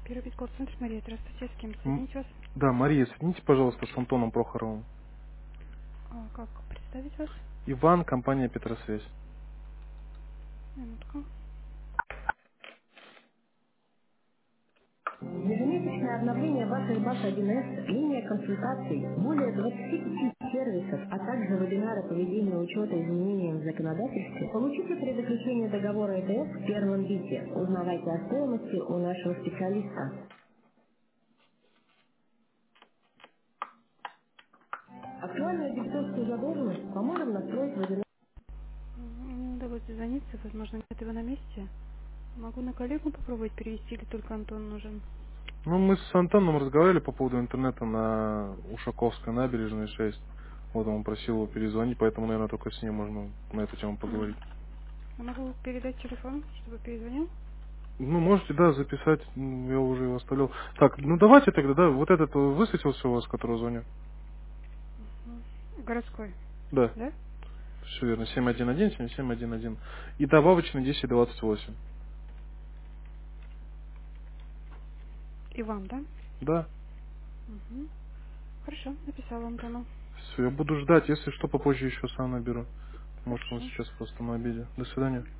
Первый колл-центр Мария. Здравствуйте, с кем М, соединить вас? Да, Мария, соедините, пожалуйста, с Антоном Прохоровым. Как представить вас? Иван, компания Петросвязь. Минутку. Ежемесячное обновление вашей БАС-1С, линия консультаций, более 25 сервисов, а также вебинары по ведению учета изменениям в законодательстве, получите при заключении договора ЭТС в первом бите. Узнавайте о стоимости у нашего специалиста. Актуальную дебиторскую задолженность поможем настроить вебинар. Мне не удалось дозвониться, возможно, нет его на месте. Могу на коллегу попробовать перевести, или только Антон нужен? Ну, мы с Антоном разговаривали по поводу интернета на Ушаковской набережной 6. Вот он просил его перезвонить, поэтому, наверное, только с ним можно на эту тему Мгм. поговорить. Я могу передать телефон, чтобы перезвонил? Ну, можете, да, записать, я уже его оставил. Так, ну давайте тогда, да, вот этот высветился у вас, который звоню. Городской, Да, да? все верно, 711 7711. И добавочный 1028. И вам, да? Да, Угу. Хорошо, написала Антону. все, я буду ждать, если что, попозже еще сам наберу. Потому что он Хорошо. сейчас просто на обеде. До свидания.